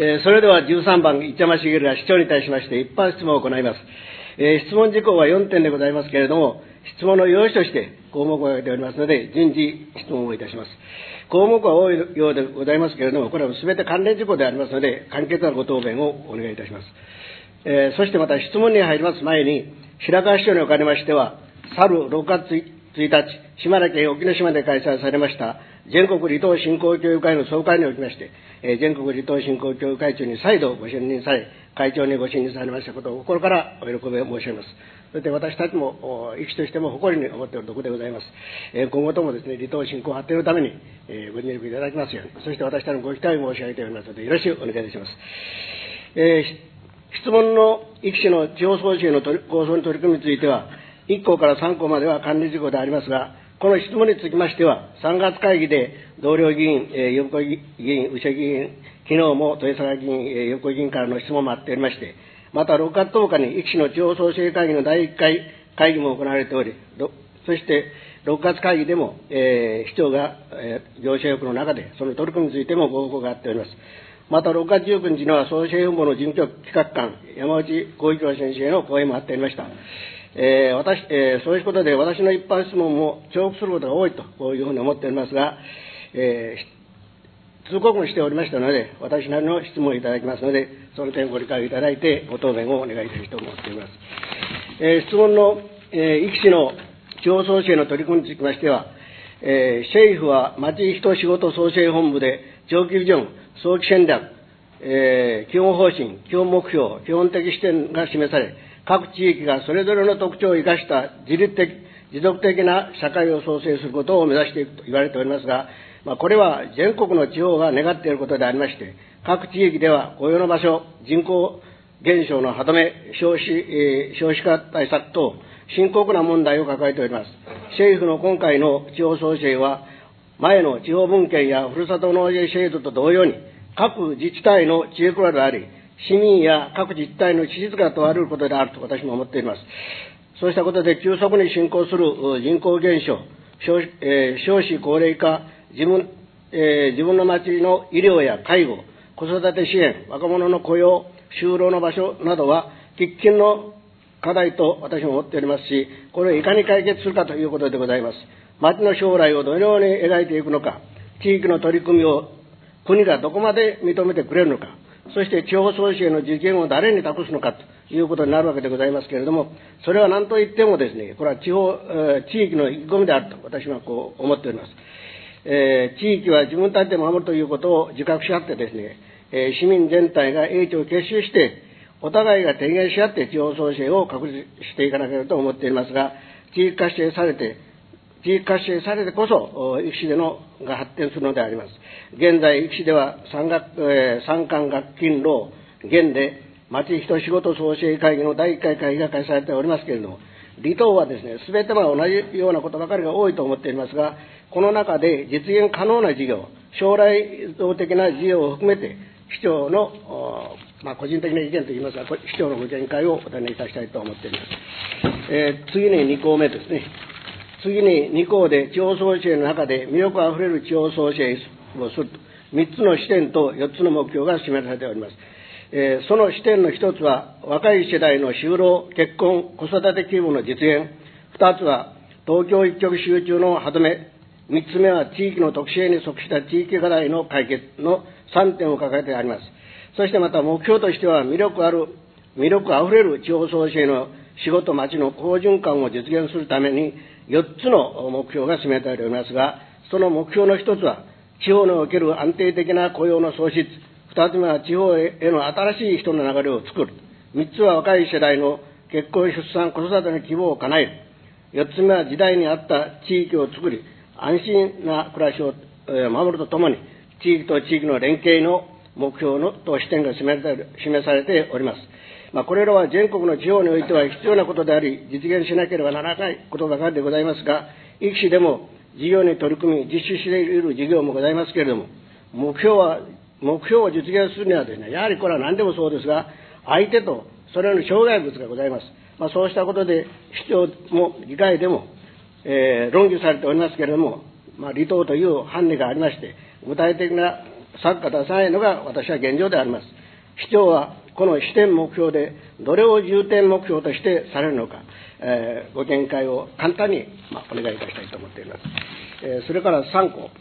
それでは13番、市山茂が市長に対しまして一般質問を行います。質問事項は4点でございますけれども、質問の用紙として項目を挙げておりますので、順次質問をいたします。項目は多いようでございますけれども、これはすべて関連事項でありますので、簡潔なご答弁をお願いいたします。そしてまた質問に入ります前に、白川市長におかれましては、去る6月1日、島根県沖ノ島で開催されました全国離島振興協議会の総会におきまして、全国離島振興協議会長に再度ご信任され、会長にご信任されましたことを心からお喜びを申し上げます。そして私たちも、医師としても誇りに思っているところでございます。今後ともですね、離島振興発展のために、ご尽力いただきますように、そして私たちのご期待を申し上げておりますので、よろしくお願いいたします。質問の医師の地方創生の構想に取り組みについては、1項から3項までは管理事項でありますが、この質問につきましては、3月会議で同僚議員、横井議員、牛議員、昨日も豊坂議員、横井議員からの質問もあっておりまして、また6月10日に、医師の地方創生会議の第1回会議も行われており、そして6月会議でも、市長が、行政欲の中で、その取り組みについてもご報告があっております。また6月19日には、創生本部の事務局企画官、山内浩一郎先生の講演もあっておりました。そういうことで、私の一般質問も重複することが多いと、こういうふうに思っておりますが、通告もしておりましたので、私なりの質問をいただきますので、その点ご理解をいただいて、ご答弁をお願いしたいと思っております。質問の、医師の地方創生の取り組みにつきましては、政府は町人仕事創生本部で長期ビジョン、早期戦略、基本方針、基本目標、基本的視点が示され、各地域がそれぞれの特徴を生かした持続的な社会を創生することを目指していくと言われておりますが、これは全国の地方が願っていることでありまして、各地域では雇用の場所、人口減少の歯止め、少子化対策等、深刻な問題を抱えております。政府の今回の地方創生は、前の地方分権やふるさと納税制度と同様に、各自治体の知恵比べであり、市民や各自治体の資質が問われることであると私も思っています。そうしたことで急速に進行する人口減少、少子高齢化、自分の町の医療や介護、子育て支援、若者の雇用、就労の場所などは喫緊の課題と私も思っておりますし、これをいかに解決するかということでございます。町の将来をどのように描いていくのか、地域の取り組みを国がどこまで認めてくれるのか、そして地方創生の実現を誰に託すのかということになるわけでございますけれども、それは何と言ってもですね、これは地域の意気込みであると私はこう思っております。地域は自分たちで守るということを自覚し合ってですね、市民全体が英知を結集して、お互いが提言し合って地方創生を確立していかなければと思っていますが、地域活性されてこそ、育市でが発展するのであります。現在、育市では産官学勤労現で町人仕事創生会議の第1回会議が開催されておりますけれども、離島はですね、すべては同じようなことばかりが多いと思っていますが、この中で実現可能な事業、将来像的な事業を含めて、市長の、個人的な意見といいますが、市長のご見解をお尋ねいたしたいと思っています。次に2項目ですね。次に2項で地方創生の中で魅力あふれる地方創生をすると、3つの視点と4つの目標が示されております。その視点の1つは、若い世代の就労、結婚、子育て機運の実現。2つは、東京一極集中の歯止め。3つ目は、地域の特性に即した地域課題の解決の3点を掲げてあります。そしてまた目標としては、魅力あふれる地方創生の仕事町の好循環を実現するために、4つの目標が示されておりますが、その目標の1つは、地方における安定的な雇用の創出。2つ目は地方への新しい人の流れを作る。3つは若い世代の結婚、出産、子育ての希望を叶える。4つ目は時代に合った地域を作り、安心な暮らしを守るとともに、地域と地域の連携の目標と視点が示されております。これらは全国の地方においては必要なことであり、実現しなければならないことばかりでございますが、育市でも事業に取り組み、実施している事業もございますけれども、目標を実現するにはですね、やはりこれは何でもそうですが、相手とそれの障害物がございます。そうしたことで、市長も議会でも、論議されておりますけれども、離島という判例がありまして、具体的な策が出さないのが私は現状であります。市長はこの視点目標でどれを重点目標としてされるのか、ご見解を簡単に、お願いいたしたいと思っています。それから3項。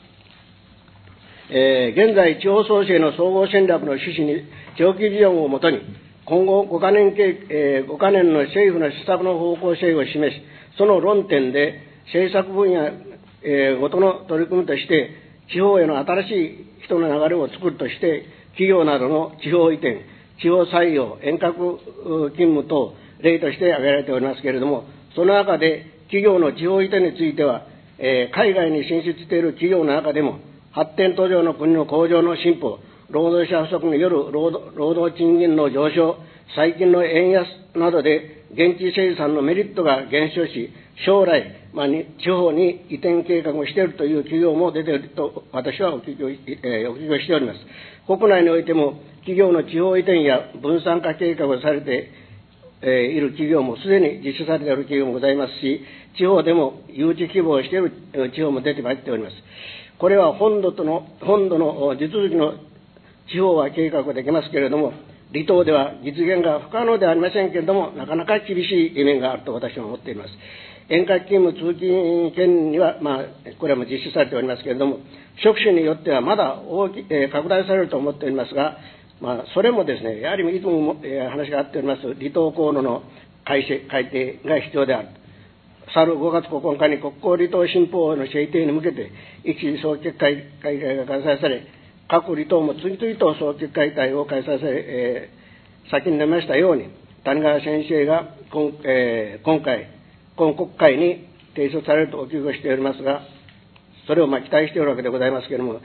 現在、地方創生の総合戦略の趣旨に長期ビジョンをもとに、今後5カ年の政府の施策の方向性を示し、その論点で政策分野ごとの取り組みとして、地方への新しい人の流れを作るとして、企業などの地方移転、地方採用、遠隔勤務等、例として挙げられておりますけれども、その中で企業の地方移転については、海外に進出している企業の中でも、発展途上の国の工場の進歩、労働者不足による労働賃金の上昇、最近の円安などで現地生産のメリットが減少し、将来、地方に移転計画をしているという企業も出ていると私はお聞きをしております。国内においても企業の地方移転や分散化計画をされている企業もすでに実施されている企業もございますし、地方でも誘致希望をしている地方も出てまいっております。これは本土の地続きの地方は計画できますけれども、離島では実現が不可能ではありませんけれども、なかなか厳しい面があると私は思っています。遠隔勤務通勤権には、これはもう実施されておりますけれども、職種によってはまだ拡大されると思っておりますが、それもですね、やはりいつも話があっております、離島航路の改定が必要である。去る5月9日に国交離島新法の制定に向けて、一時総決会が開催され、各離島も次々と総決会を開催され、先に出ましたように、谷川先生が今国会に提出されるとお聞きをしておりますが、それを期待しているわけでございますけれども、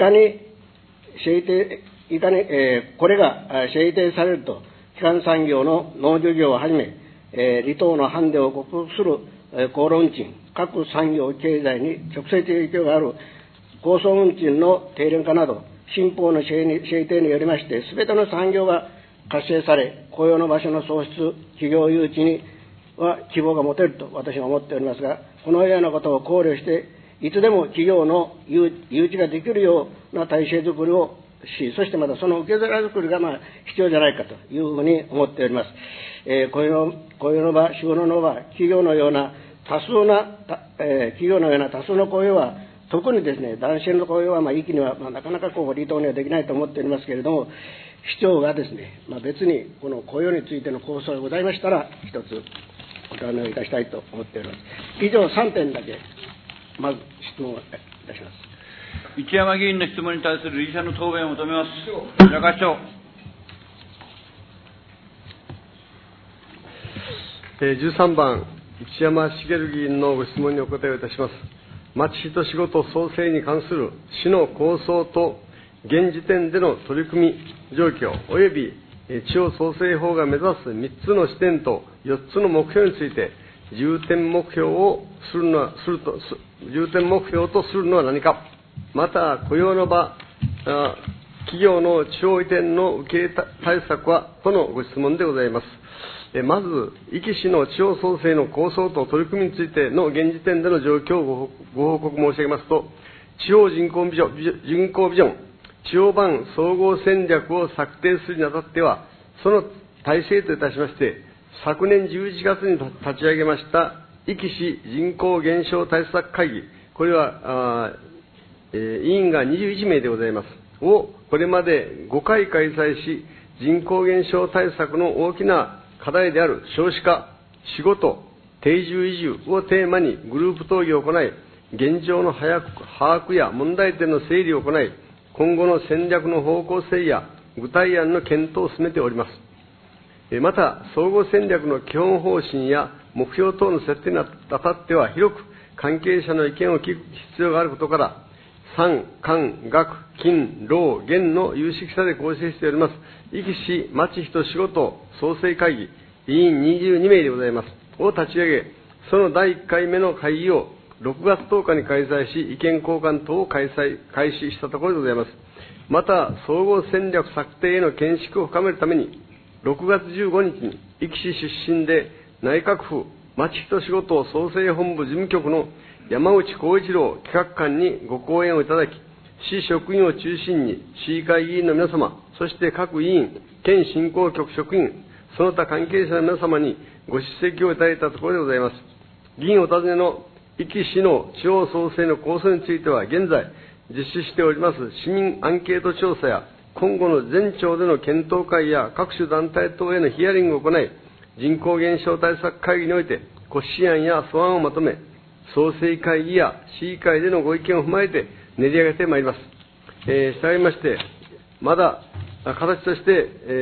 これが制定されると、基幹産業の農漁業をはじめ、離島のハンデを克服する航路運賃、各産業経済に直接影響がある高層運賃の低廉化など、新法の制定によりまして、すべての産業が活性され、雇用の場所の創出、企業誘致には希望が持てると私は思っておりますが、このようなことを考慮して、いつでも企業の誘致ができるような体制づくりをし、そしてまたその受け皿づくりが必要じゃないかというふうに思っております。雇用の場、仕事の場、企業のような多数の雇用は、特にですね、男性の雇用は域には、なかなか離島にはできないと思っておりますけれども、市長がですね、別にこの雇用についての構想がございましたら、一つお尋ねをいたしたいと思っております。以上3点だけ、まず質問をいたします。 一山議員の質問に対する理事者の答弁を求めます。中市長。 13番、一山茂議員のご質問にお答えをいたします。町人仕事創生に関する市の構想と現時点での取り組み状況及び地方創生法が目指す3つの視点と4つの目標について重点目標とするのは何か、また雇用の場、企業の地方移転の受け入れ対策はとのご質問でございます。まず、壱岐市の地方創生の構想と取り組みについての現時点での状況をご報告申し上げますと、地方人口ビジョン、地方版総合戦略を策定するにあたっては、その体制といたしまして、昨年11月に立ち上げました壱岐市人口減少対策会議、これは委員が21名でございます。をこれまで5回開催し、人口減少対策の大きな課題である少子化、仕事、定住移住をテーマにグループ討議を行い、現状の把握や問題点の整理を行い、今後の戦略の方向性や具体案の検討を進めております。また、総合戦略の基本方針や目標等の設定にあたっては、広く関係者の意見を聞く必要があることから、産、官、学、金、労、現の有識者で構成しております、壱岐市町人仕事創生会議、委員22名でございます、を立ち上げ、その第1回目の会議を6月10日に開催し、意見交換等を開始したところでございます。また、総合戦略策定への見識を深めるために、6月15日に壱岐市出身で内閣府町人仕事創生本部事務局の山内幸一郎企画官にご講演をいただき、 市職員を中心に、市議会議員の皆様、そして各委員、県振興局職員、その他関係者の皆様にご出席をいただいたところでございます。議員お尋ねの壱岐市の地方創生の構想については、現在実施しております市民アンケート調査や、今後の全庁での検討会や各種団体等へのヒアリングを行い、人口減少対策会議において、骨子案や素案をまとめ、創生会議や市議会でのご意見を踏まえて練り上げてまいります。したがいまして、まだ形として、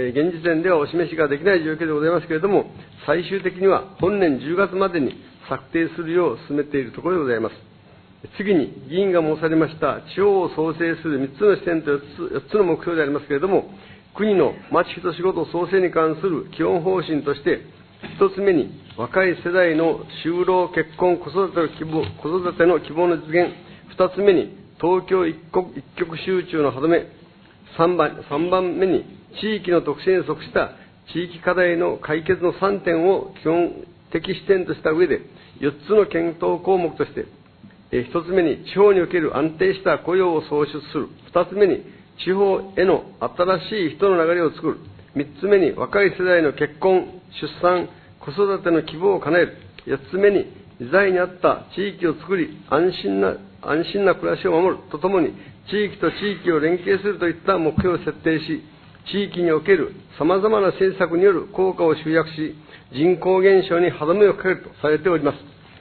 現時点ではお示しができない状況でございますけれども、最終的には本年10月までに策定するよう進めているところでございます。次に、議員が申されました地方を創生する3つの視点と4つの目標でありますけれども、国の町人仕事創生に関する基本方針として、1つ目に若い世代の就労、結婚、子育ての希望の実現、2つ目に東京一極集中の歯止め、3番目に地域の特性に即した地域課題の解決の3点を基本的視点とした上で、4つの検討項目として、1つ目に地方における安定した雇用を創出する、2つ目に地方への新しい人の流れを作る、3つ目に若い世代の結婚、出産、子育ての希望を叶える、4つ目に時代に合った地域を作り、安心な暮らしを守るとともに、地域と地域を連携するといった目標を設定し、地域における様々な政策による効果を集約し、人口減少に歯止めをかけるとされております。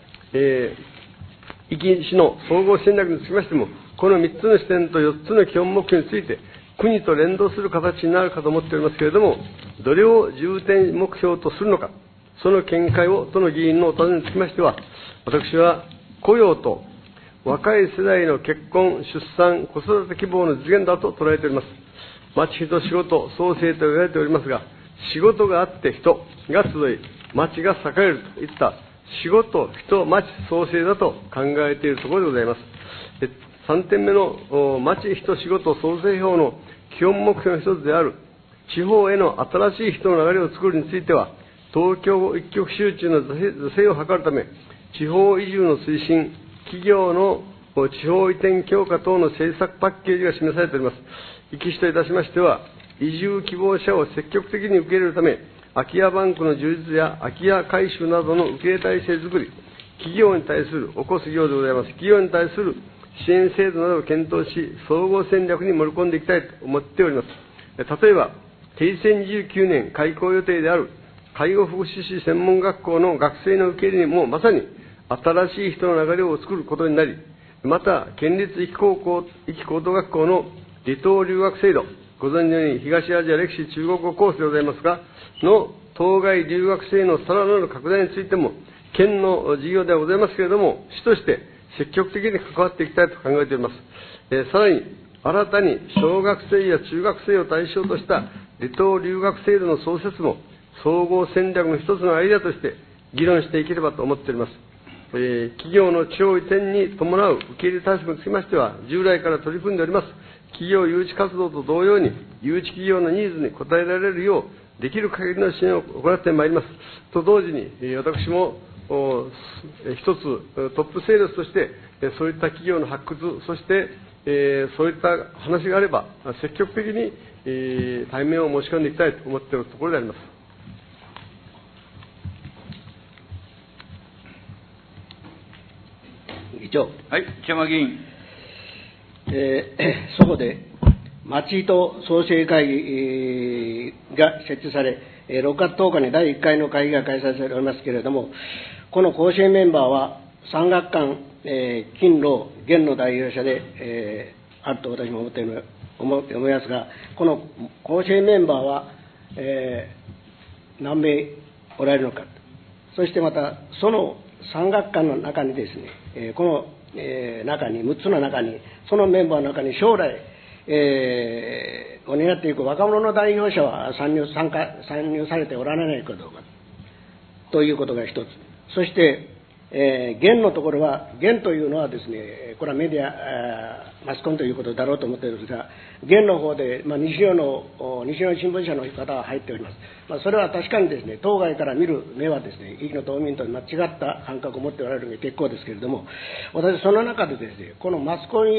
壱岐市の総合戦略につきましても、この3つの視点と4つの基本目標について、国と連動する形になるかと思っておりますけれども、どれを重点目標とするのか、その見解を都の議員のお尋ねにつきましては、私は雇用と若い世代の結婚、出産、子育て希望の実現だと捉えております。町人仕事創生と言われておりますが、仕事があって人が集い、町が栄えるといった仕事、人、町創生だと考えているところでございます。3点目の町人仕事創生法の基本目標の一つである地方への新しい人の流れを作るについては、東京一極集中の是正を図るため、地方移住の推進、企業の地方移転強化等の政策パッケージが示されております。壱岐市といたしましては、移住希望者を積極的に受け入れるため、空き家バンクの充実や空き家回収などの受け入れ体制づくり、企業に対する、起こす業でございます。企業に対する支援制度などを検討し、総合戦略に盛り込んでいきたいと思っております。例えば、平成29年開校予定である介護福祉士専門学校の学生の受け入れにもまさに新しい人の流れを作ることになり、また、県立壱岐高等学校の離島留学制度、ご存知のように東アジア歴史中国語コースでございますが、の当該留学生のさらなる拡大についても、県の事業ではございますけれども、市として積極的に関わっていきたいと考えております。さらに、新たに小学生や中学生を対象とした離島留学制度の創設も、総合戦略の一つのアイデアとして議論していければと思っております。企業の地方移転に伴う受け入れ対策につきましては、従来から取り組んでおります。企業誘致活動と同様に、誘致企業のニーズに応えられるよう、できる限りの支援を行ってまいります。と同時に、私も一つトップセールスとして、そういった企業の発掘、そして、そういった話があれば、積極的に、対面を持ち込んでいきたいと思っているところであります。 議長。 はい、千山議員。 そこで、町人創生会議が設置され、6月10日に第1回の会議が開催されておりますけれども、この甲子園メンバーは、産学官、勤労、現の代表者で、あると私も思いますが、この甲子園メンバーは、何名おられるのか、そしてまた、その産学官の中にですね、この、中に、6つの中に、そのメンバーの中に将来、を担っていく若者の代表者は参入されておられないかどうかということが一つ。そして、現のところは、現というのはですね、これはメディア、マスコンということだろうと思っているんですが、現の方で、西日本新聞社の方が入っております。それは確かにですね、当該から見る目はですね、壱岐の島民と間違った感覚を持っておられるので結構ですけれども、私その中でですね、このマスコミ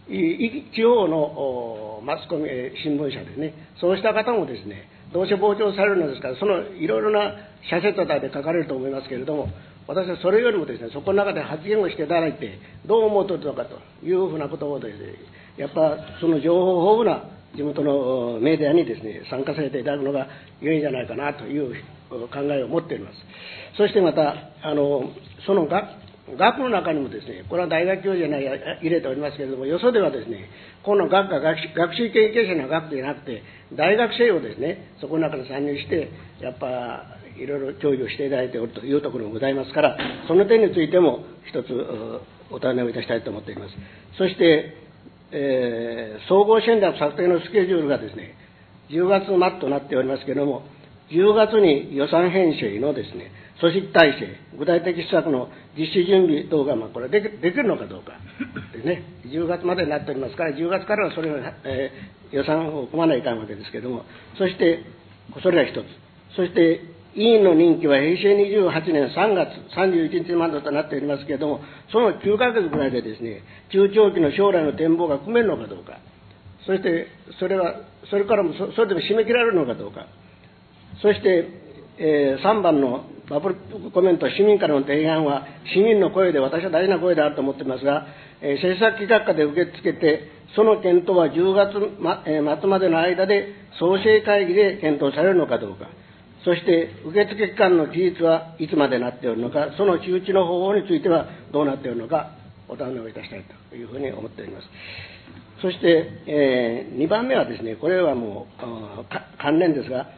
地方のマスコミ、新聞社ですね、そうした方もですね、どうせ傍聴されるのですから、そのいろいろな社説で書かれると思いますけれども、私はそれよりもですね、そこの中で発言をしていただいて、どう思うとるのかというふうなことをですね、やっぱその情報豊富な地元のメディアにですね、参加させていただくのが良いんじゃないかなという考えを持っております。そしてまた、その学の中にもですね、これは大学教授に入れておりますけれども、よそではですね、この学科学習研究者の学じゃなくて、大学生をですね、そこの中に参入して、やっぱいろいろ教育をしていただいておるというところもございますから、その点についても一つお尋ねをいたしたいと思っております。そして、総合戦略策定のスケジュールがですね、10月末となっておりますけれども、10月に予算編成のですね、組織体制、具体的施策の実施準備等が、これできるのかどうかですね、10月までになっておりますから、10月からはそれを、予算を組まないかんわけですけれども、そして、それが一つ。そして、委員の任期は平成28年3月31日までとなっておりますけれども、その9ヶ月ぐらいでですね、中長期の将来の展望が組めるのかどうか、そして、それからもそれでも締め切られるのかどうか、そして、3番のバブルコメント、市民からの提案は、市民の声で、私は大事な声であると思っていますが、政策企画課で受け付けて、その検討は10月末までの間で、総成会議で検討されるのかどうか、そして受付期間の期日はいつまでなっておるのか、その周知の方法についてはどうなっておるのか、お尋ねをいたしたいというふうに思っております。そして、2番目はですね、これはもう関連ですが、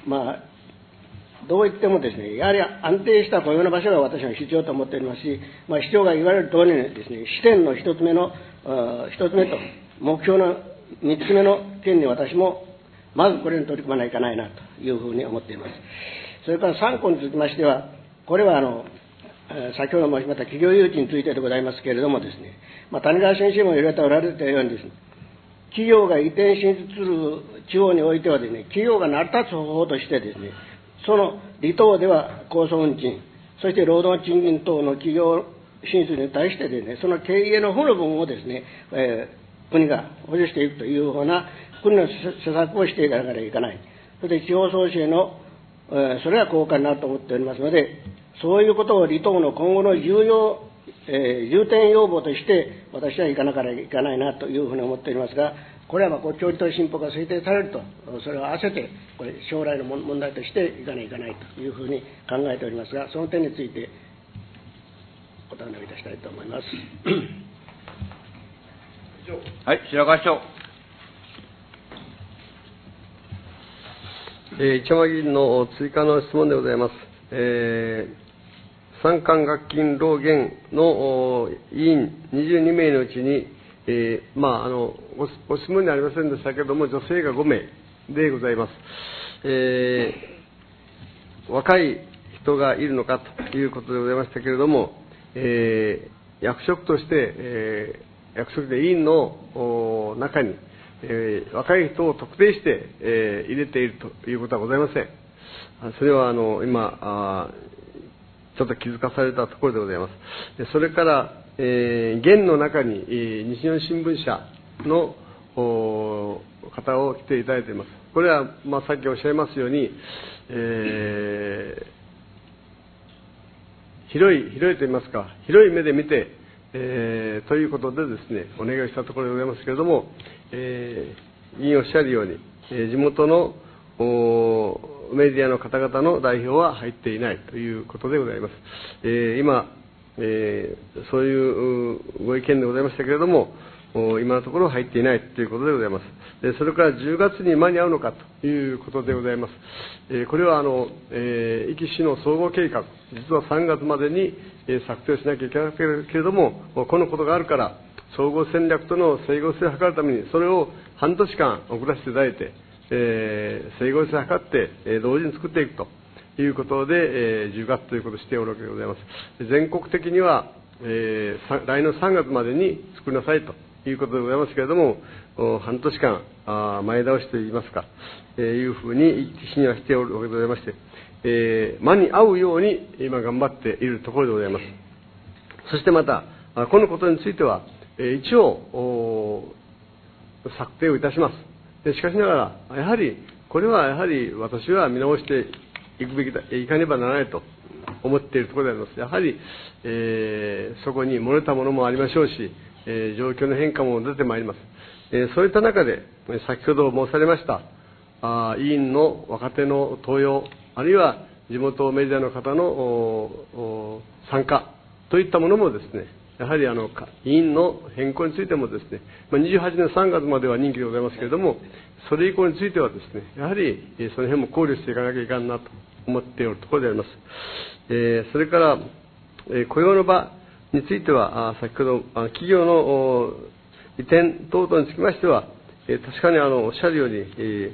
どう言ってもですね、やはり安定した雇用の場所が私は必要と思っておりますし、市長が言われる通りにですね、視点の一つ目と、目標の3つ目の点に私も、まずこれに取り組まないといけないなというふうに思っています。それから3項につきましては、これは先ほど申しました企業誘致についてでございますけれどもですね、谷川先生も言われておられたようにですね、企業が移転進出する地方においてはですね、企業が成り立つ方法としてですね、その離島では高層運賃、そして労働賃金等の企業進出に対してですね、その経営の負の分をですね、国が補助していくというような国の施策をしていかなければいけない。それで地方創生の、それが効果になると思っておりますので、そういうことを離島の今後の重点要望として私はいかなければいけないなというふうに思っておりますが、これは長期と進歩が制定されると、それを合わせてこれ将来の問題としていかないというふうに考えておりますが、その点についてお尋ねをいたしたいと思います。 はい、白川市長。 一山議員の追加の質問でございます。産官学金労減の委員22名のうちに、ご質問にありませんでしたけれども、女性が5名でございます。若い人がいるのかということでございましたけれども、役職として、役職で委員の中に、若い人を特定して、入れているということはございません。それは今ちょっと気づかされたところでございます。それから、現の中に、西日本新聞社の方を来ていただいています。これは、さっきおっしゃいますように、広いと言いますか、広い目で見て、ということでですね、お願いしたところでございますけれども、委員おっしゃるように、地元のメディアの方々の代表は入っていないということでございます。今、そういうご意見でございましたけれども、今のところ入っていないということでございます。それから10月に間に合うのかということでございます。これは壱岐市の総合計画、実は3月までに策定しなきゃいけないけれども、このことがあるから、総合戦略との整合性を図るために、それを半年間遅らせていただいて、整合性を図って、同時に作っていくということで、10月ということをしておるわけでございます。全国的には、来年3月までに作りなさいということでございますけれども、半年間前倒しといいますか、いうふうに市にはしておるわけでございまして、間に合うように今頑張っているところでございます。そしてまた、このことについては、 一応策定をいたします。しかしながら、やはりこれはやはり私は見直していくべきだ、いかねばならないと思っているところであります。やはり、そこに漏れたものもありましょうし、状況の変化も出てまいります。そういった中で、先ほど申されました委員の若手の登用、あるいは地元メディアの方の参加といったものもですね、やはり委員の変更についてもですね、28年3月までは任期でございますけれども、それ以降についてはですね、やはりその辺も考慮していかなきゃいかんなと思っているところであります。それから雇用の場については、先ほど企業の移転等々につきましては、確かにおっしゃるように、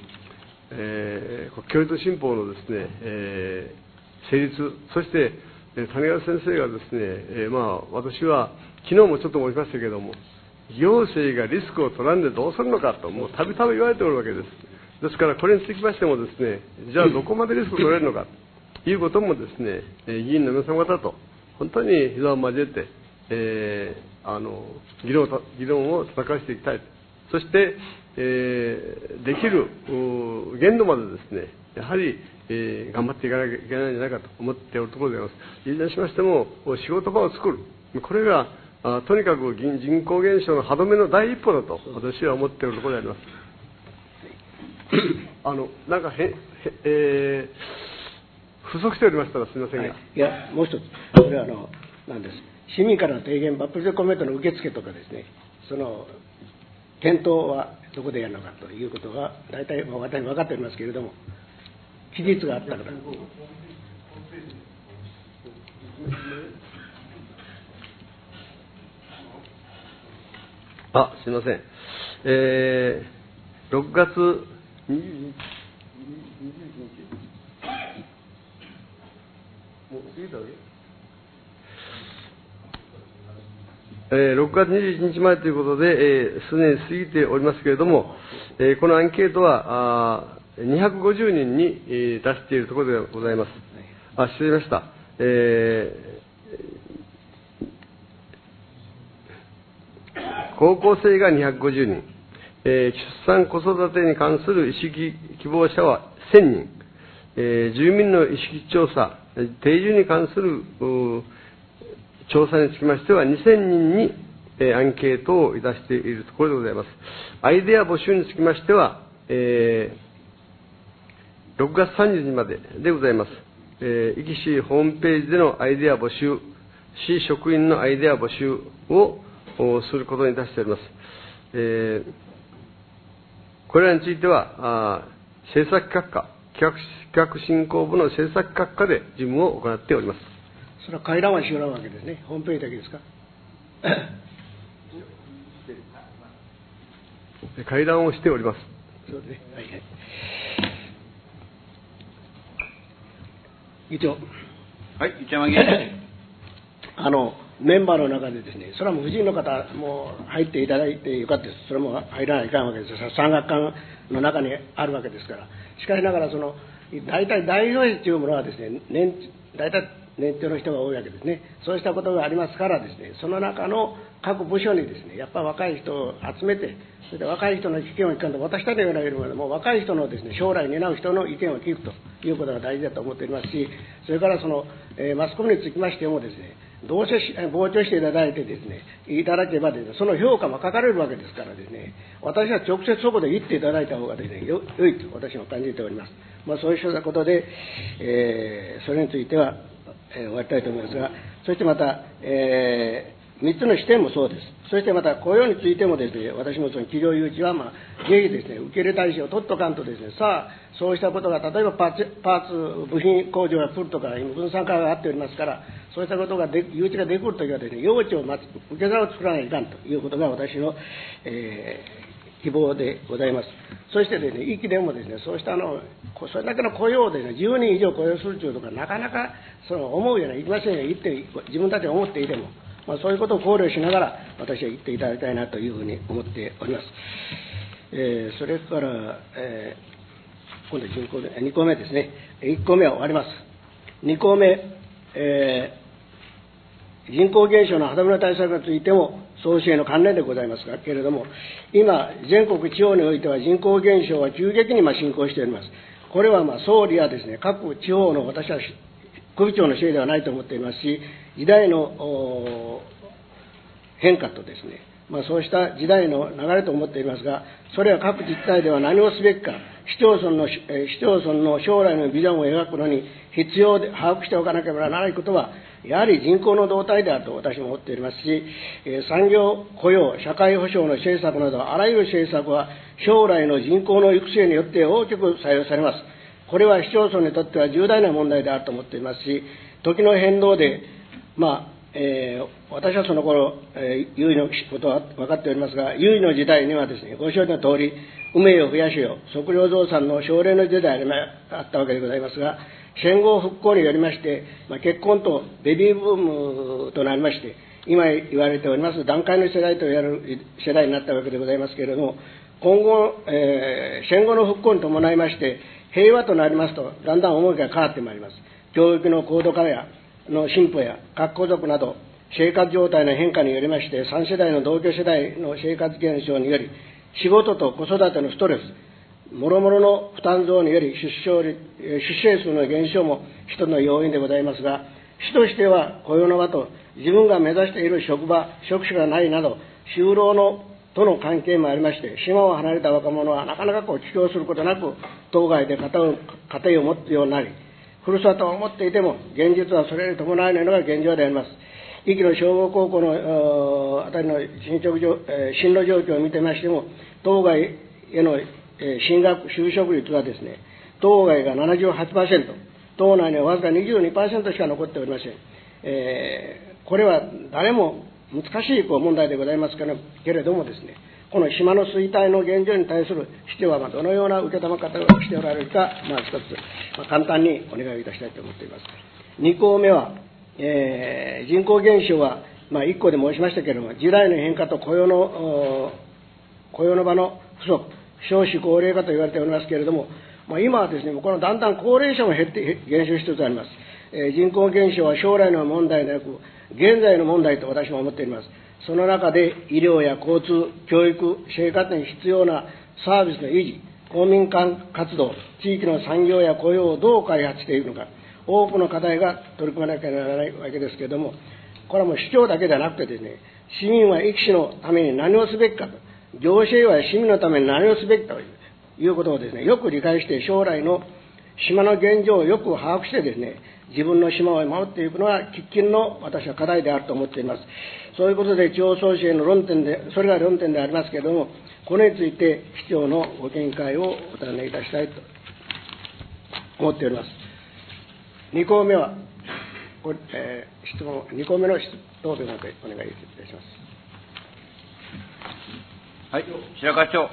教育新法のですね、成立、そして谷川先生がですね、私は昨日もちょっと申しましたけれども、行政がリスクを取らんでどうするのかと、もうたびたび言われておるわけです。ですから、これにつきましてもですね、じゃあどこまでリスクを取れるのかということもですね、議員の皆様方と本当に膝を交えて、議論を戦わせていきたい。そして、できる限度までですね、やはり、頑張っていかなきゃいけないんじゃないかと思っておるところであります。いずれにしましても、仕事場を作る。これが、とにかく人口減少の歯止めの第一歩だと、私は思っておるところであります。なんか不足しておりましたらすみませんが。 いや、もう一つ、これはなんです。市民からの提言、プレゼンコメントの受付とかですね、その検討はどこでやるのかということが、大体、私分かっておりますけれども、期日があったから。 すみません。6月22日。もう過ぎたわけ？6月21日前ということで、すでに過ぎておりますけれども、このアンケートは250人に出しているところでございます。失礼しました。高校生が250人、出産子育てに関する意識希望者は1000人、住民の意識調査、定住に関する調査につきましては2000人にアンケートをいたしているところでございます。アイデア募集につきましては、6月30日まででございます。壱岐市ホームページでのアイデア募集、市職員のアイデア募集をすることにいたしております。これらについては、政策企画課、企画振興部の政策企画課で事務を行っております。 それは回覧はしようなわけですね。ホームページだけですか？ 回覧をしております。 そうですね。はいはい。議長。 はい、一山議員。 メンバーの中でですね、それはもう夫人の方も入っていただいてよかったです。それも入らないかんわけです。産学官の中にあるわけですから。しかしながら、大体代表費というものはですね、大体年長の人が多いわけですね。そうしたことがありますからですね、その中の各部署にですね、やっぱり若い人を集めて、それで若い人の意見を聞かんと、私たちのようなよりも若い人のですね、将来担う人の意見を聞くということが大事だと思っておりますし、それからマスコミにつきましてもですね、どうせ傍聴していただいてですね、いただけばですね、その評価も書かれるわけですからですね、私は直接そこで言っていただいた方がですね、良いと私も感じております。そういうことで、それについては、終わりたいと思いますが、そしてまた、3つの視点もそうです。そしてまた雇用についてもですね、私もその企業誘致はぜひですね、受け入れ体制を取っとかんとですね、さあ、そうしたことが、例えばパーツ部品工場が来るとか、今分散化があっておりますから、そうしたことが誘致ができるときはですね、用地を受け皿を作らないかんということが私の、希望でございます。そしてですね、壱岐でもですね、そうしたそれだけの雇用をですね、10人以上雇用するということがなかなか思うようにいきませんよ、言って自分たちが思っていても、そういうことを考慮しながら私は言っていただきたいなというふうに思っております。それから、今度2項目ですね。1項目は終わります。2項目、 人口減少の歯止めの対策についても、総支援の関連でございますけれども、今、全国地方においては人口減少は急激に進行しております。これは総理やですね、各地方の私は首長のせいではないと思っていますし、時代の変化とですね、そうした時代の流れと思っていますが、それは各自治体では何をすべきか、市町村の将来のビジョンを描くのに必要で把握しておかなければならないことは、やはり人口の動態であると私も思っておりますし、産業、雇用、社会保障の政策など、あらゆる政策は将来の人口の育成によって大きく左右されます。これは市町村にとっては重大な問題であると思っていますし、時の変動で、私はその頃、優位のことは分かっておりますが、優位の時代にはですね、ご承知の通り、産めよ増やしよ、測量増産の奨励の時代があったわけでございますが、戦後復興によりまして、結婚とベビーブームとなりまして、今言われております団塊の世代といわれる世代になったわけでございますけれども、今後、戦後の復興に伴いまして、平和となりますと、だんだん思いが変わってまいります。教育の高度化の進歩や核家族など、生活状態の変化によりまして、3世代の同居世代の生活減少により、仕事と子育てのストレス、もろもろの負担増により出生数の減少も一つの要因でございますが、市としては雇用の場と自分が目指している職場、職種がないなど、就労との関係もありまして、島を離れた若者はなかなか帰郷することなく、当該で家庭を持つようになり、ふるさとを持っていても、現実はそれに伴わないのが現状であります。壱岐の商業高校のあたりの進路状況を見てましても、当該への進学、就職率はですね、当該が 78%、島内にはわずか 22% しか残っておりません。これは誰も難しい問題でございますけれどもですね、この島の衰退の現状に対する市長はどのような受け止め方をしておられるか、一つ、簡単にお願いいたしたいと思っています。2項目は、人口減少は、1項で申しましたけれども、時代の変化と雇用の場の不足、少子高齢化と言われておりますけれども、今はですね、このだんだん高齢者も減少しつつあります。人口減少は将来の問題でなく、現在の問題と私も思っております。その中で医療や交通、教育、生活に必要なサービスの維持、公民館活動、地域の産業や雇用をどう開発していくのか、多くの課題が取り組まなければならないわけですけれども、これはもう市長だけではなくてですね、市民は壱岐市のために何をすべきかと、行政は市民のために何をすべきかということをですね、よく理解して、将来の島の現状をよく把握してですね、自分の島を守っていくのは喫緊の私は課題であると思っています。そういうことで地方創生の論点で、それが論点でありますけれども、これについて市長のご見解をお尋ねいたしたいと思っております。2項目は、質問、2項目の答弁をお願いいたします。 はい、白川市長。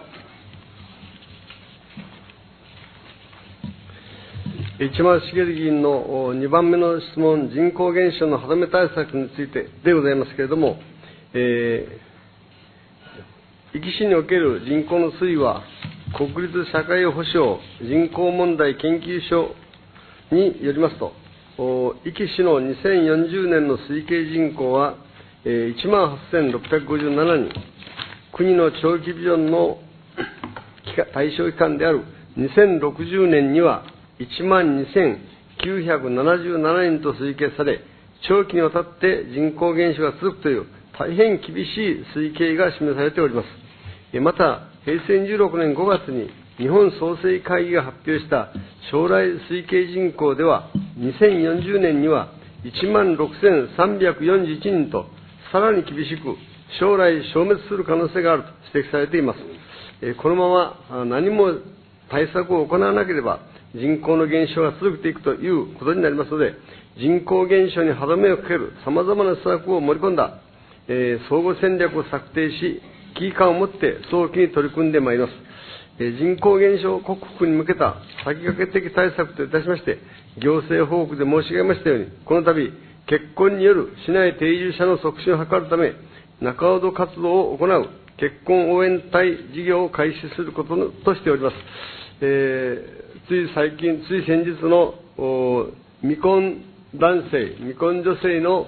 市間茂議員の2番目の質問、人口減少の歯止め対策についてでございますけれども、壱岐市における人口の推移は、国立社会保障人口問題研究所によりますと、壱岐市の2040年の推計人口は、18,657人、国の長期ビジョンの対象期間である2060年には、12,977 人と推計され、長期にわたって人口減少が続くという大変厳しい推計が示されております。また、平成26年5月に日本創生会議が発表した将来推計人口では、2040年には 16,341 人と、さらに厳しく将来消滅する可能性があると指摘されています。このまま何も対策を行わなければ、人口の減少が続いていくということになりますので、人口減少に歯止めをかけるさまざまな施策を盛り込んだ、総合戦略を策定し、危機感を持って早期に取り組んでまいります。人口減少克服に向けた先駆け的対策といたしまして、行政報告で申し上げましたように、この度、結婚による市内定住者の促進を図るため、仲人活動を行う結婚応援隊事業を開始することとしております。つい先日の未婚男性、未婚女性の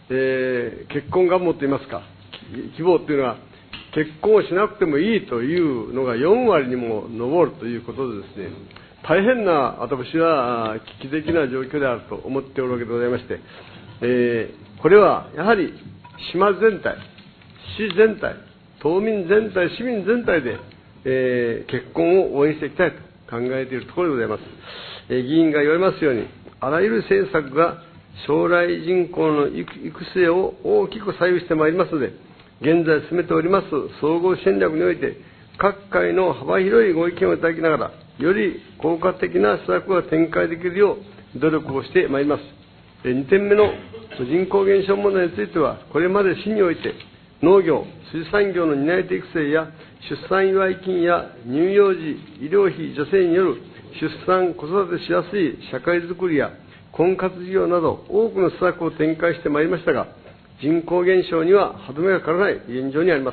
結婚願望といいますか、希望というのは、結婚をしなくてもいいというのが4割にも上るということでですね、大変な私は危機的な状況であると思っておるわけでございまして、これはやはり島全体、市全体、島民全体、市民全体で、結婚を応援していきたいと考えているところでございます。議員が言われますように、あらゆる政策が将来人口の育成を大きく左右してまいりますので、現在進めております総合戦略において、各界の幅広いご意見をいただきながら、より効果的な施策が展開できるよう努力をしてまいります。2点目の人口減少問題については、これまで市において農業、水産業の担い手育成や出産祝い金や乳幼児医療費助成による出産子育てしやすい社会づくりや婚活事業など多くの施策を展開してまいりましたが、人口減少には歯止めがかからない現状にあります。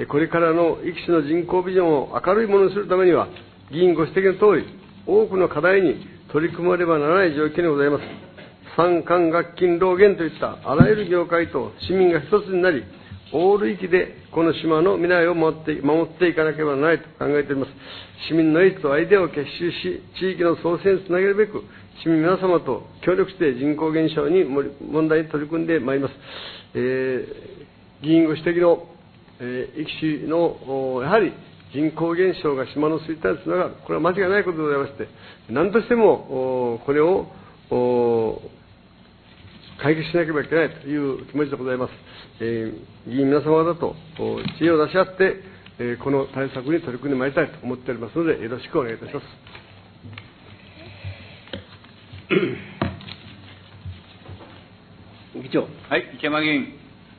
これからの壱岐市の人口ビジョンを明るいものにするためには、議員ご指摘のとおり、多くの課題に取り組まねばならない状況にございます。産官学金労減といったあらゆる業界と市民が一つになり、オール域でこの島の未来を守っていかなければならないと考えております。市民の意思とアイデアを結集し、地域の創生につなげるべく、市民皆様と協力して人口減少に問題に取り組んでまいります。議員ご指摘の壱岐市のやはり人口減少が島の衰退につながる、これは間違いないことでございまして、何としてもこれを解決しなければいけないという気持ちでございます。議員皆様方と知恵を出し合って、この対策に取り組んでまいりたいと思っておりますので、よろしくお願いいたします。 議長。 はい、池山議員。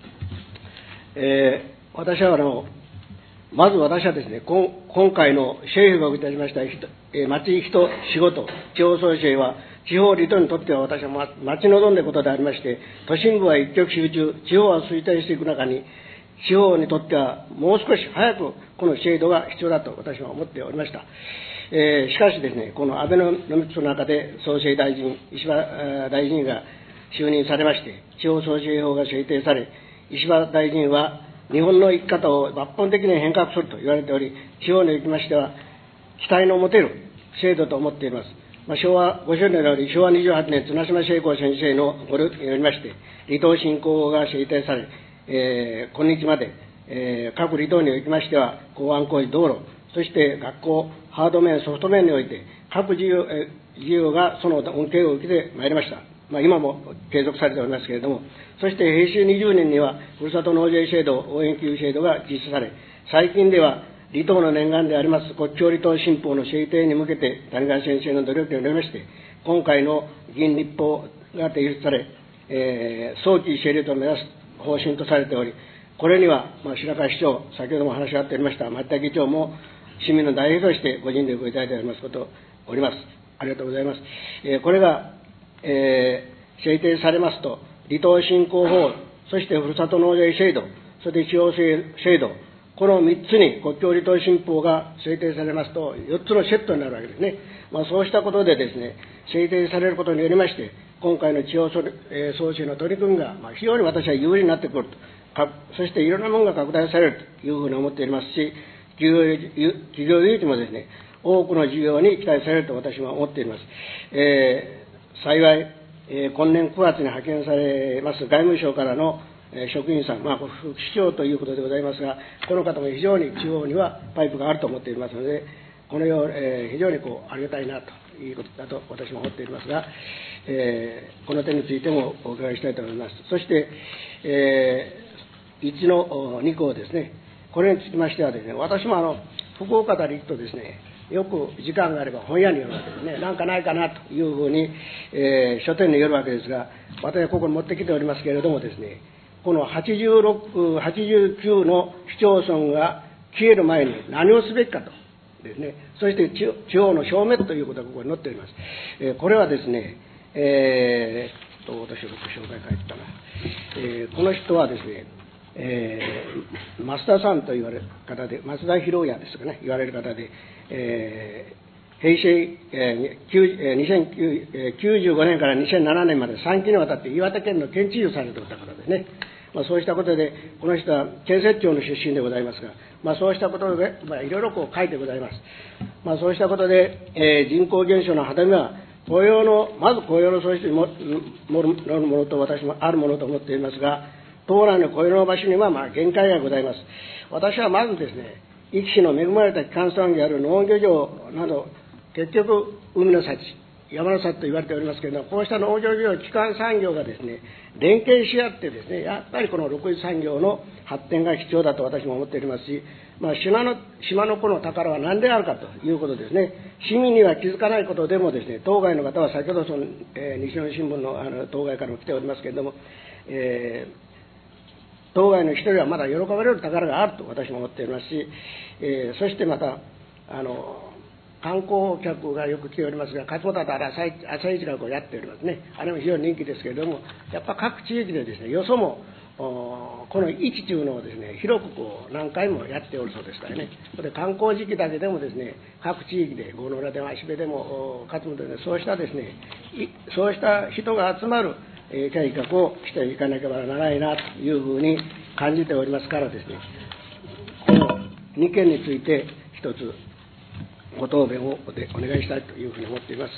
私はまず私はですね、今回の政府がいたしました町人仕事地方創生は、地方離島にとっては私は待ち望んだことでありまして、都心部は一極集中、地方は衰退していく中に、地方にとってはもう少し早くこの制度が必要だと私は思っておりました。しかしですね、このアベノミクスの中で創生大臣、石破大臣が就任されまして、地方創生法が制定され、石破大臣は日本の生き方を抜本的に変革すると言われており、地方におきましては期待の持てる制度と思っています。昭和50年より昭和28年、綱島聖子先生のごによりまして、離島振興法が制定され、今日まで、各離島におきましては、港湾工事、道路、そして学校、ハード面、ソフト面において、各事業がその恩恵を受けてまいりました。今も継続されておりますけれども、そして平成20年には、ふるさと納税制度、応援給付制度が実施され、最近では、離島の念願であります国境離島新法の制定に向けて、谷川先生の努力によりまして、今回の議員立法が提出され、早期成立を目指す方針とされており、これには、白川市長、先ほども話があっておりました、松田議長も市民の代表としてご尽力をいただいておりますことおります。ありがとうございます。これが、制定されますと、離島振興法、そしてふるさと納税制度、そして地方制度、この3つに国境離島新法が制定されますと、4つのセットになるわけですね。そうしたことでですね、制定されることによりまして、今回の地方創生の取り組みが非常に私は有利になってくると、そしていろんなものが拡大されるというふうに思っておりますし、企業誘致もですね、多くの事業に期待されると私は思っております。幸い、今年9月に派遣されます外務省からの職員さん、副市長ということでございますが、この方も非常に地方にはパイプがあると思っていますので、このよう、非常にありがたいなということだと私も思っておりますが、この点についてもお伺いしたいと思います。そして、1の2項ですね、これにつきましてはですね、私も福岡から行くとですね、よく時間があれば本屋に寄るわけですね、なんかないかなというふうに、書店に寄るわけですが、私はここに持ってきておりますけれどもですね、この86、89の市町村が消える前に何をすべきかとですね、そして地方の消滅ということがここに載っております。これはですね、私の紹介書いてたな、この人はですね、増田さんと言われる方で、増田博也ですかね、言われる方で、 平成95年から2007年まで3期にわたって岩手県の県知事をされておった方ですね。そうしたことで、この人は建設庁の出身でございますが、そうしたことで、いろいろ書いてございます。そうしたことで、人口減少の歯止めは、まず雇用の創出にものと私もあるものと思っていますが、島内の雇用の場所には限界がございます。私はまずですね、壱岐市の恵まれた基幹産業である農漁業など、結局、海の幸、山の幸と言われておりますけれども、こうした農業業、基幹産業がですね、連携し合ってですね、やっぱりこの6次産業の発展が必要だと私も思っておりますし、島の子の宝は何であるかということですね。市民には気づかないことでもですね、当該の方は先ほど西日本新聞の当該からも来ておりますけれども、当該の一人はまだ喜ばれる宝があると私も思っておりますし、そしてまた観光客がよく来ておりますが、勝俣と朝市がやっておりますね。あれも非常に人気ですけれども、やっぱ各地域でですね、よそもこの市というのをですね、広く何回もやっておるそうですからね。それで観光時期だけでもですね、各地域で郷野浦でも芦部でも勝俣でもそうしたですね、そうした人が集まる計画をしていかなければならないなというふうに感じておりますからですね、この2件について一つご答弁をお願いしたいというふうに思っています。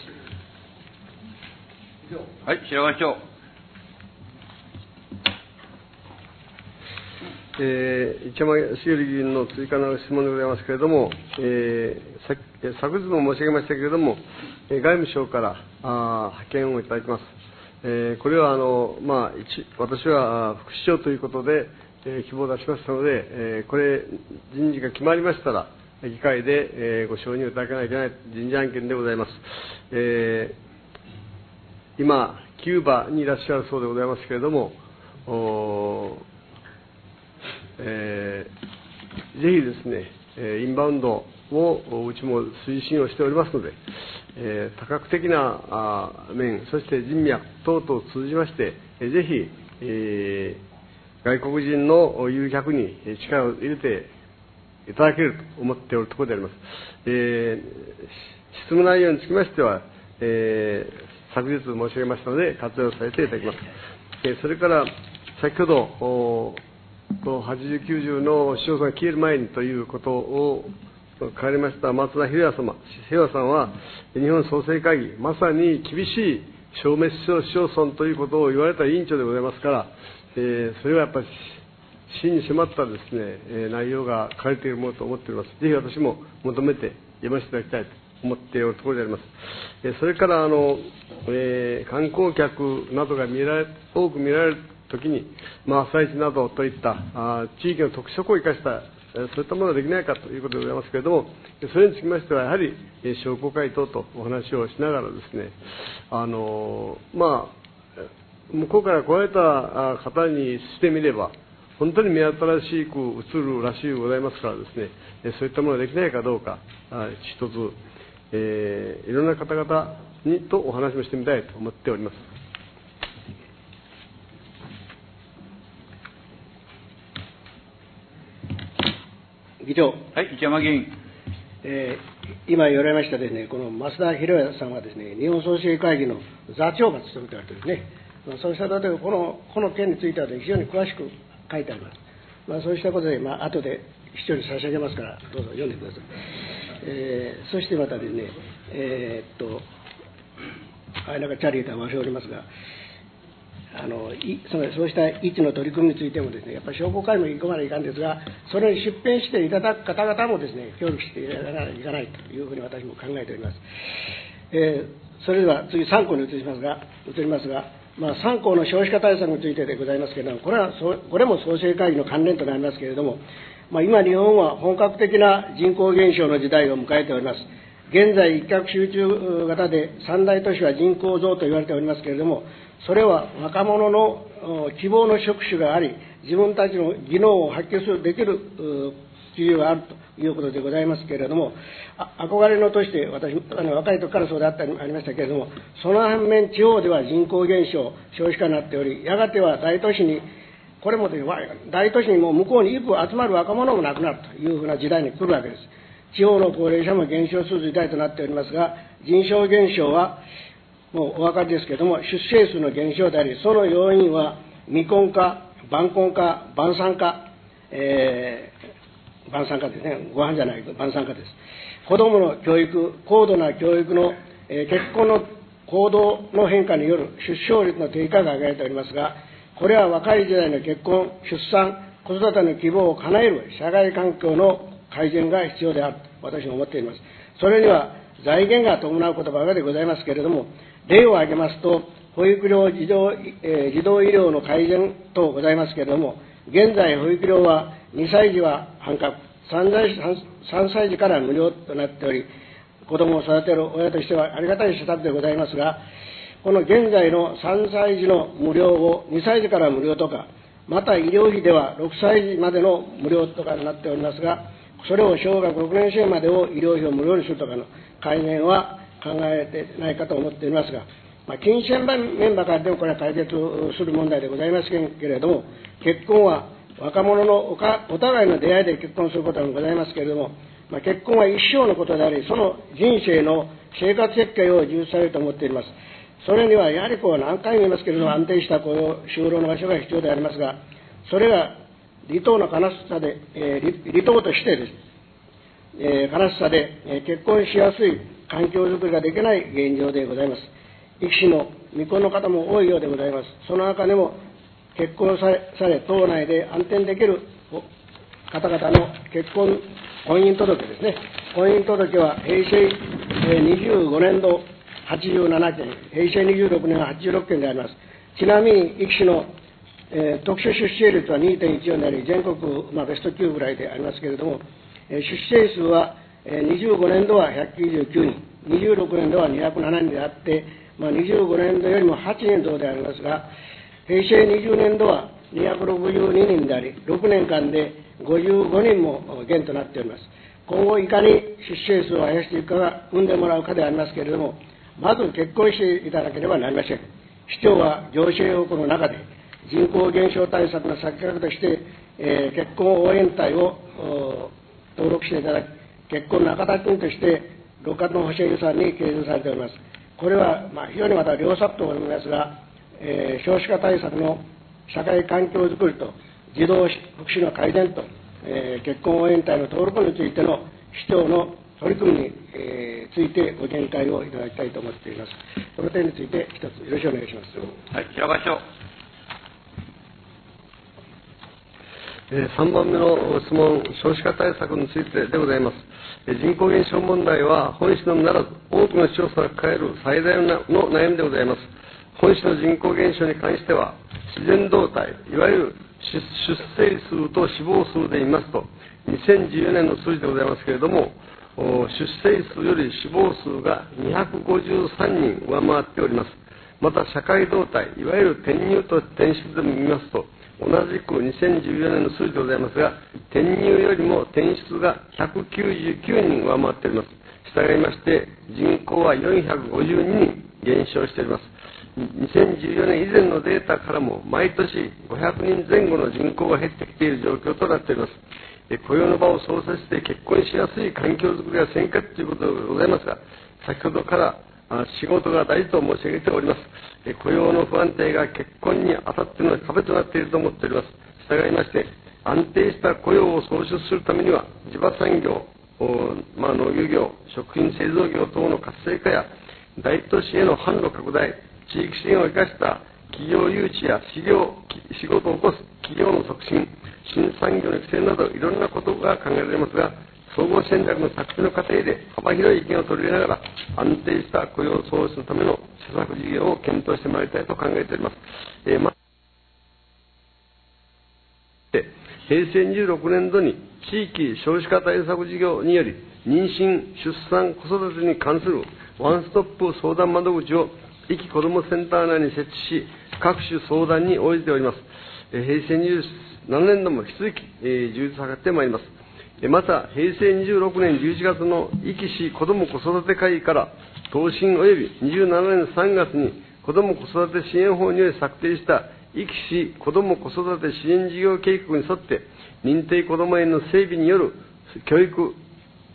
はい、白川市長。 一山茂議員の追加の質問でございますけれども、昨日も申し上げましたけれども、外務省から派遣をいただきます。これは私は副市長ということで、希望を出しましたので、これ、人事が決まりましたら、議会でご承認をいただかないといけない人事案件でございます。今、キューバにいらっしゃるそうでございますけれども、ぜひですね、インバウンドをうちも推進をしておりますので、多角的な面、そして人脈等々を通じまして、ぜひ、外国人の誘客に力を入れていただけると思っておるところであります。質問内容につきましては、昨日申し上げましたので、活用させていただきます。それから、先ほど、80、90の市長さんが消える前にということを書かれました松田博也さんは、日本創生会議、まさに厳しい消滅市町村ということを言われた委員長でございますから、それはやっぱり真に迫ったですね、内容が書かれているものと思っております。ぜひ私も求めて読ませていただきたいと思っているところであります。それから観光客などが多く見られるときに、朝市などといった地域の特色を生かしたそういったものができないかということでございますけれども、それにつきましてはやはり商工会等とお話をしながらですね、向こうから来られた方にしてみれば本当に目新しく映るらしいございますからですね、そういったものができないかどうか一つ、いろんな方々にとお話もしてみたいと思っております。 議長。 はい、一山議員。 今言われましたですね、この増田博也さんはですね、日本創生会議の座長が務めておられてですね、そうしたことでこの件については、非常に詳しく書いてあります。そうしたことで、後で市長に差し上げますから、どうぞ読んでください。そしてまたですね、なんかチャリーとは申しておりますが、そうした一の取り組みについてもですね、やっぱり商工会も行かないといかんですが、それに出展していただく方々もですね、協力していただかないといけないというふうに私も考えております。それでは次3項に移りますが、3項の少子化対策についてでございますけれども、これも創生会議の関連となりますけれども、今日本は本格的な人口減少の時代を迎えております。現在一極集中型で三大都市は人口増と言われておりますけれども、それは若者の希望の職種があり、自分たちの技能を発揮できる需要があるということでございますけれども、憧れのとして私、若い時からそうでありましたけれども、その反面地方では人口減少、少子化になっており、やがては大都市に、これも大都市にも向こうに行く集まる若者もなくなるというふうな時代に来るわけです。 地方の高齢者も減少する事態となっておりますが、人口減少はもうお分かりですけれども、出生数の減少であり、その要因は未婚化、晩婚化、晩産化、晩産化ですね、ご飯じゃない、晩産化です。子どもの教育、高度な教育の、結婚の行動の変化による出生率の低下が挙げられておりますが、これは若い時代の結婚、出産、子育ての希望を叶える社会環境の改善が必要であると私は思っています。それには財源が伴うことばかりでございますけれども、例を挙げますと、保育料児童医療の改善等ございますけれども、現在保育料は2歳児は半額、3歳児から無料となっており、子どもを育てる親としてはありがたい施策でございますが、この現在の3歳児の無料を2歳児から無料とか、また医療費では6歳児までの無料とかになっておりますが、それを小学6年生までを医療費を無料にするとかの改善は考えてないかと思っておりますが、金銭面ばかりでもこれは解決する問題でございませんけれども、結婚は若者のお互いの出会いで結婚することもございますけれども、結婚は一生のことであり、その人生の生活設計を重視されると思っております。それにはやはり何回も言いますけれども、安定した雇用、就労の場所が必要でありますが、それが離島の悲しさで、離島としてです、悲しさで、結婚しやすい環境づくりができない現状でございます。育児の未婚の方も多いようでございます。その中でも結婚され、島内で安定できる方々の婚姻届ですね。婚姻届は平成25年度87件、平成26年は86件であります。ちなみに、育児の、特殊出生率は 2.14 であり、全国、ベスト9ぐらいでありますけれども、出生数は、25年度は199人、26年度は207人であって、25年度よりも8人増でありますが、平成20年度は262人であり、6年間で55人も減となっております。今後いかに出生数を増やしていくかが産んでもらうかでありますけれども、まず結婚していただければなりません。市長は行政要項の中で人口減少対策の先駆けとして、結婚応援隊を登録していただき、結婚仲立金として6月の補正予算に計上されております。これは非常にまた良策と思いますが、少子化対策の社会環境づくりと児童福祉の改善と、結婚応援隊の登録についての市長の取り組みに、ついてご見解をいただきたいと思っています。その点について一つよろしくお願いします。 はい、白川市長。 3番目の質問、少子化対策についてでございます。人口減少問題は本市のみならず多くの市町村が抱える最大の悩みでございます。本市の人口減少に関しては、自然動態、いわゆる出生数と死亡数で言いますと、2014年の数字でございますけれども、出生数より死亡数が253人上回っております。また社会動態、いわゆる転入と転出でも見ますと、同じく2014年の数字でございますが、転入よりも転出が199人上回っております。したがいまして、人口は452人減少しております。2014年以前のデータからも、毎年500人前後の人口が減ってきている状況となっております。雇用の場を創設して結婚しやすい環境づくりがせんかということでございますが、先ほどから仕事が大事と申し上げております。雇用の不安定が結婚にあたっての壁となっていると思っております。したがいまして、安定した雇用を創出するためには、地場産業、農漁業、食品製造業等の活性化や、大都市への販路拡大、地域支援を生かした企業誘致や仕事を起こす企業の促進、新産業の育成などいろんなことが考えられますが、総合戦略の作成の過程で幅広い意見を取り入れながら安定した雇用創出のための施策事業を検討してまいりたいと考えております。平成26年度に地域少子化対策事業により妊娠、出産、子育てに関するワンストップ相談窓口を壱岐こどもセンター内に設置し、各種相談に応じております。平成27年度も引き続き、充実を図ってまいります。また、平成26年11月の壱岐市子ども子育て会議から、答申及び27年3月に子ども子育て支援法により策定した壱岐市子ども子育て支援事業計画に沿って、認定こども園の整備による教育、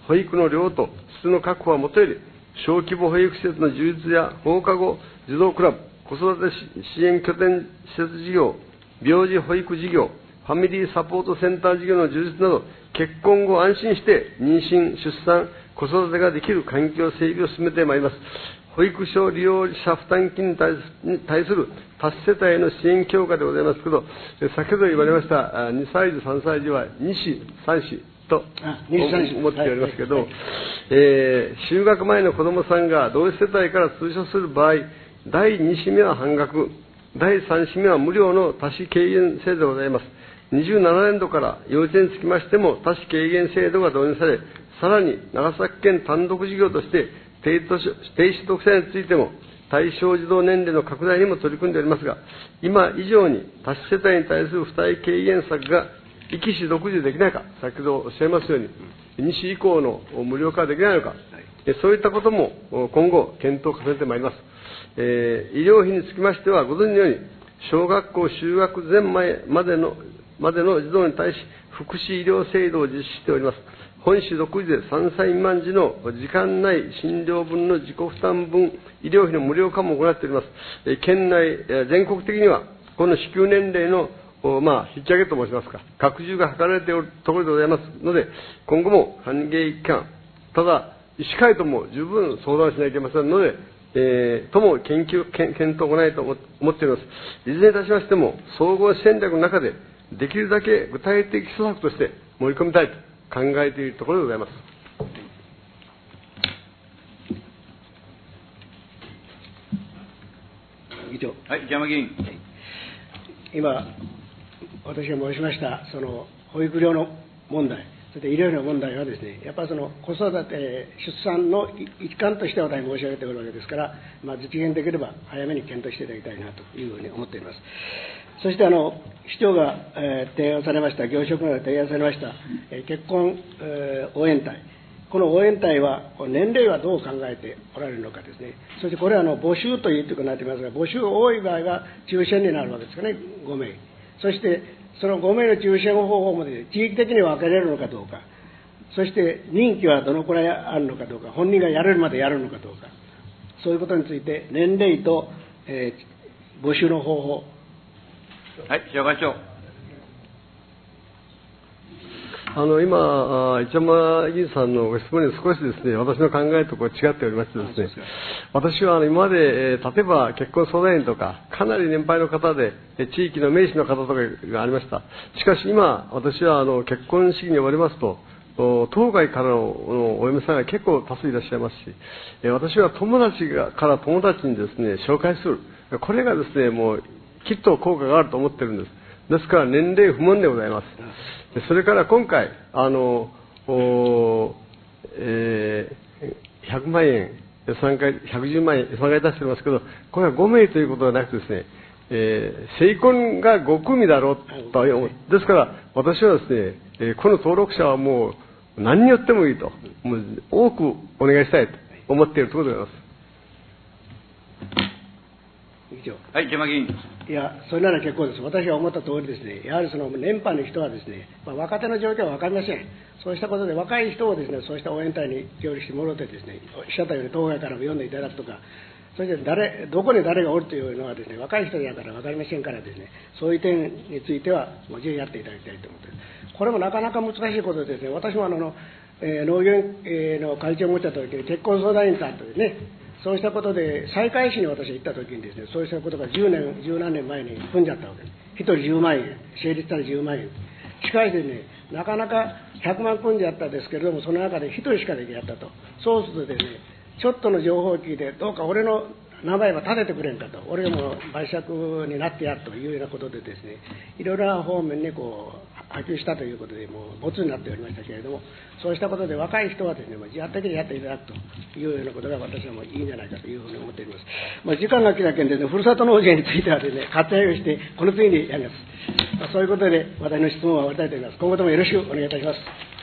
保育の量と質の確保はもとより、小規模保育施設の充実や放課後児童クラブ、子育て支援拠点施設事業、病児保育事業、ファミリーサポートセンター事業の充実など、結婚後安心して妊娠、出産、子育てができる環境整備を進めてまいります。保育所利用者負担金に対する多子世帯への支援強化でございますけど、先ほど言われました2歳児、3歳児は2子、3子と思っておりますけど、就学前の子どもさんが同一世帯から通所する場合、第2子目は半額、第3子目は無料の多子軽減制度でございます。27年度から幼稚園につきましても多子軽減制度が導入され、さらに長崎県単独事業として低所得者についても対象児童年齢の拡大にも取り組んでおりますが、今以上に多子世帯に対する負担軽減策が壱岐市独自でできないか、先ほどおっしゃいますように、2子以降の無料化はできないのか、そういったことも今後検討を重ねてまいります。医療費につきましては、ご存じのように、小学校就学前までの児童に対し、福祉医療制度を実施しております。本市独自で3歳未満児の時間内診療分の自己負担分医療費の無料化も行っております。県内、全国的には、この支給年齢の引き上げと申しますか、拡充が図られているところでございますので、今後も歓迎一貫、ただ、医師会とも十分相談しなきゃいけませんので、とも検討を行いたいと思っております。いずれにいたしましても、総合戦略の中で、できるだけ具体的施策として盛り込みたいと考えているところでございます。 議長。 はい、邪魔議員。 今、私が申しました、その保育料の問題、それで医療費の問題はですね、やっぱりその子育て、出産の一環として私申し上げておるわけですから、実現できれば早めに検討していただきたいなというふうに思っています。そして市長が提案されました、業職が提案されました、結婚応援隊、この応援隊は、年齢はどう考えておられるのかですね、そしてこれは募集というとなっていますが、募集が多い場合が抽選になるわけですかね、5名。そしてその5名の抽選方法も、ね、地域的に分けれるのかどうか、そして任期はどのくらいあるのかどうか、本人がやれるまでやるのかどうか、そういうことについて、年齢と、募集の方法。 はい、塩川長。 今、一山議員さんのご質問に少しですね、私の考えと違っておりましてですね、私は今まで、例えば結婚相談員とか、かなり年配の方で、地域の名士の方とかがありました。しかし今、私は結婚式に呼ばれますと、当該からのお嫁さんが結構多数いらっしゃいますし、私は友達から友達にですね、紹介する。これがですね、もう、きっと効果があると思っているんです。ですから年齢不問でございます。それから今回、100万円、110万円、予算が出しておりますけど、これは5名ということではなくてですね、成婚が5組だろうと思う。ですから、私はですね、この登録者はもう何によってもいいと、もう多くお願いしたいと思っているところでございます。 はい、邪魔議員。 いや、それなら結構です。私が思った通りですね、やはりその年配の人はですね、若手の状況は分かりません。そうしたことで若い人をですね、そうした応援隊に協力してもらってですね、おっしゃったように当該からも読んでいただくとか、それでどこに誰がおるというのはですね、若い人だから分かりませんからですね、そういう点についてはもちろんやっていただきたいと思っています。これもなかなか難しいことでですね、私も農業の会長を持った時に結婚相談員さんとですね、そうしたことで、西海市に私行ったときにですね、そうしたことが十何年前に踏んじゃったわけです。1人10万円、成立したら10万円。しかしですね、なかなか100万組んじゃったんですけれども、その中で1人しかできなかったと。そうするとですね、ちょっとの情報を聞いて、どうか俺の名前は立ててくれんかと、俺がもう売借になってやるというようなことでですね、いろいろな方面に波及したということで、もう没になっておりましたけれども、そうしたことで若い人はですね、自発的にやっていただくというようなことが私はもういいんじゃないかというふうに思っております。時間が来た件でね、ふるさと納税についてはですね、割愛をして、この次にやります。そういうことで、私の質問は終わりたいと思います。今後ともよろしくお願いいたします。